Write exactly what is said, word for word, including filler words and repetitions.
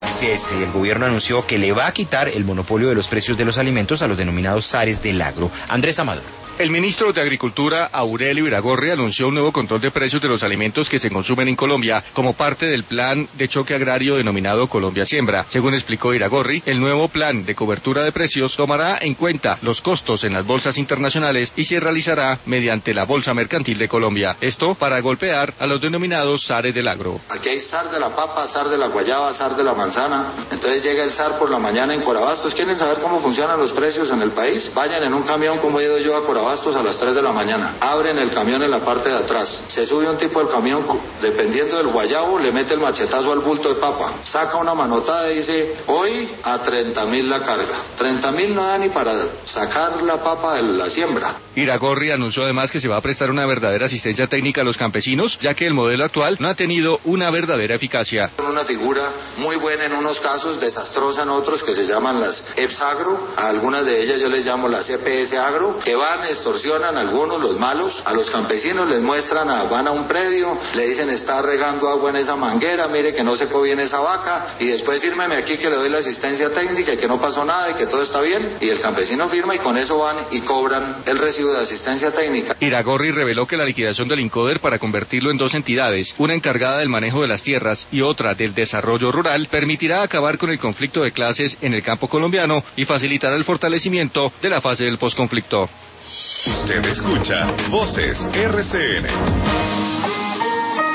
Así es, el gobierno anunció que le va a quitar el monopolio de los precios de los alimentos a los denominados zares del agro. Andrés Amador. El ministro de Agricultura, Aurelio Iragorri, anunció un nuevo control de precios de los alimentos que se consumen en Colombia como parte del plan de choque agrario denominado Colombia Siembra. Según explicó Iragorri, el nuevo plan de cobertura de precios tomará en cuenta los costos en las bolsas internacionales y se realizará mediante la Bolsa Mercantil de Colombia. Esto para golpear a los denominados zares del agro. Aquí hay zar de la papa, zar de la guayaba, zar de la manzana. Entonces llega el zar por la mañana en Corabastos. ¿Quieren saber cómo funcionan los precios en el país? Vayan en un camión como he ido yo a Corabastos a las tres de la mañana. Abren el camión en la parte de atrás. Se sube un tipo del camión, dependiendo del guayabo, le mete el machetazo al bulto de papa. Saca una manotada y dice, hoy a treinta mil la carga. treinta mil no da ni para sacar la papa de la siembra. Iragorri anunció además que se va a prestar una verdadera asistencia técnica a los campesinos, ya que el modelo actual no ha tenido una verdadera eficacia. Una figura muy buena en unos casos, desastrosa en otros, que se llaman las E P S Agro. A algunas de ellas yo les llamo las E P S Agro, que van, extorsionan a algunos, los malos, a los campesinos les muestran, a, van a un predio, le dicen está regando agua en esa manguera, mire que no secó bien esa vaca, y después fírmeme aquí que le doy la asistencia técnica y que no pasó nada y que todo está bien, y el campesino firma y con eso van y cobran el recibo de asistencia técnica. Iragorri reveló que la liquidación del INCODER para convertirlo en dos entidades, una encargada del manejo de las tierras y otra del desarrollo rural, permitirá acabar con el conflicto de clases en el campo colombiano y facilitará el fortalecimiento de la fase del posconflicto. Usted escucha Voces R C N.